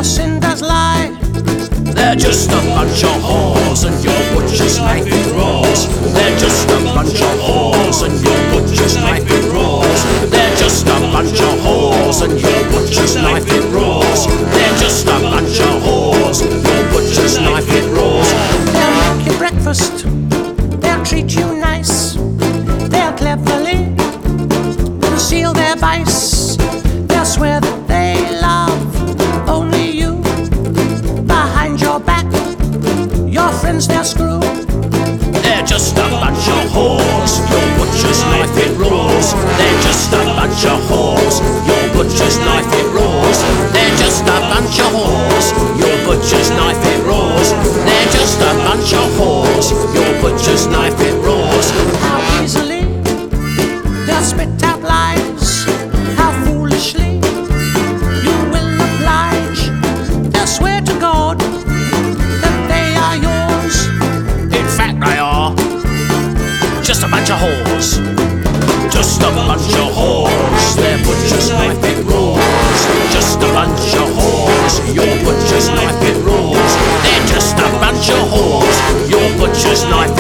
cinders lie. They're just a bunch of whores and your butcher's knife it rolls. They're just a bunch of whores and your butcher's knife it rolls. They're just a bunch of whores and your butcher's knife it rolls. They're just a bunch of whores, your butcher's knife it rolls. They'll make you breakfast, they'll treat you nice. They'll cleverly conceal their vice. They'll swear that they love only you. Behind your back, your friends they'll screw. They're just a bunch of whores, your butcher's knife it rolls. They're just a bunch of whores, your butcher's knife it rolls. They're just a bunch of whores, your butcher's knife it rolls. They're just a bunch of whores, your butcher's knife it rolls. How easily they'll spit out lies. How foolishly you will oblige. They'll swear to God that they are yours. In fact they are just a bunch of whores. Just a bunch of whores, their butcher's knife it rolls. Just a bunch of whores, your butcher's knife it rolls. They're just a bunch of whores, your butcher's knife